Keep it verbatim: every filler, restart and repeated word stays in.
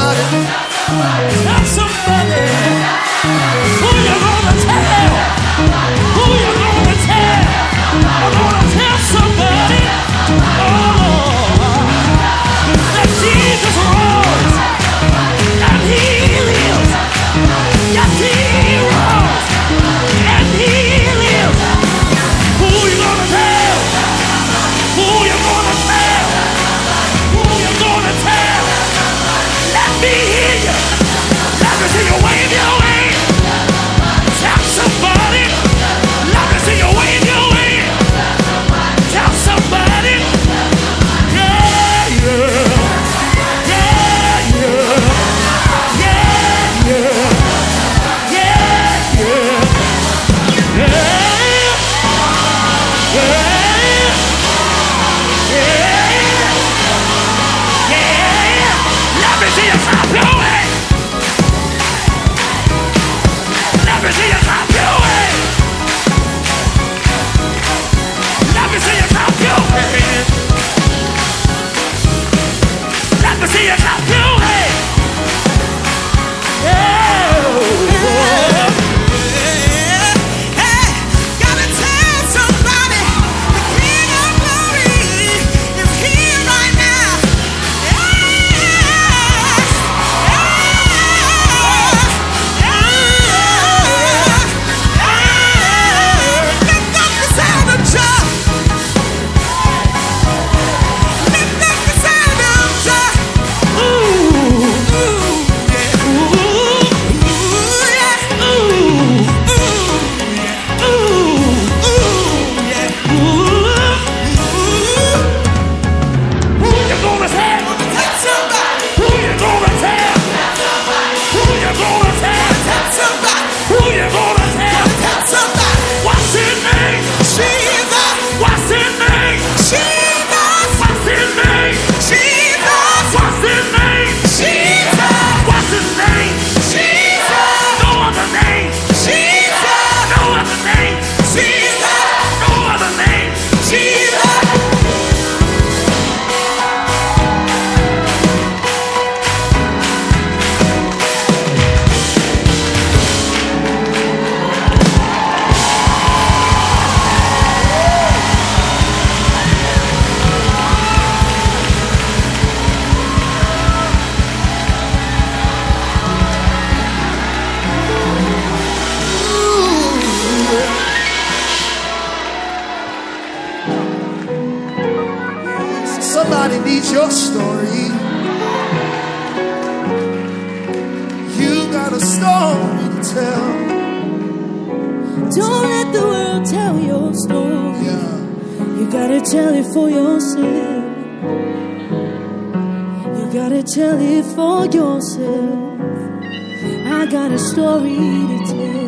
somebody. Tell somebody. Who you gonna tell? Who you gonna tell? I'm gonna tell somebody. Oh, that Jesus rose and He lives. Yes, He rose and He lives. Who you gonna tell? Who you gonna tell? Who you gonna tell? Let me hear you. Let me see you wave your hand. Tell somebody. Let me see you wave your hand. Tell somebody. Yeah, yeah. Yeah, yeah. Yeah, yeah. Yeah, yeah. Yeah. Yeah. Yeah. Let me see you clap your hands. Let me see you clap your hands. Let me see you clap your hands. Let me see you clap your hands. Somebody needs your story. You got a story to tell. Don't let the world tell your story. Yeah. You gotta tell it for yourself. You gotta tell it for yourself. I got a story to tell.